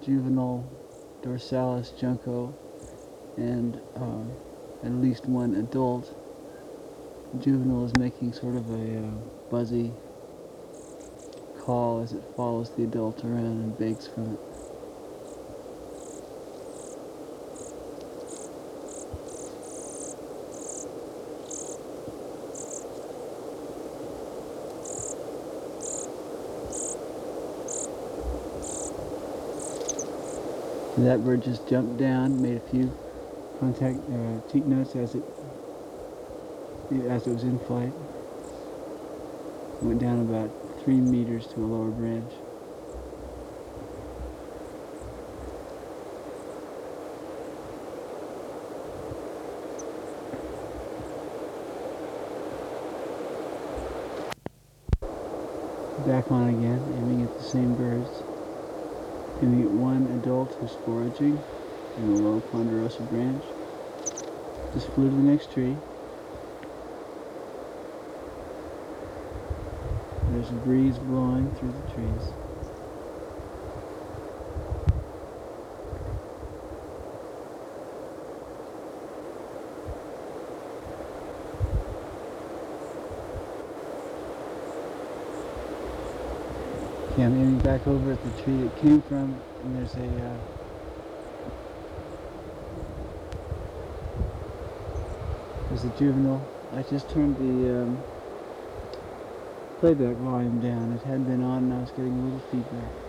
juvenile dorsalis junco and at least one adult. The juvenile is making sort of a buzzy call as it follows the adult around and bakes from it. And that bird just jumped down, made a few contact cheek notes as it was in flight. Went down about 3 meters to a lower branch. Back on again, aiming at the same birds. Aiming at one adult who's foraging in a low ponderosa branch. Just flew to the next tree. There's a breeze blowing through the trees. Okay, I'm aiming back over at the tree it came from, and there's a juvenile. I just turned the playback volume down. It had been on and I was getting a little feedback.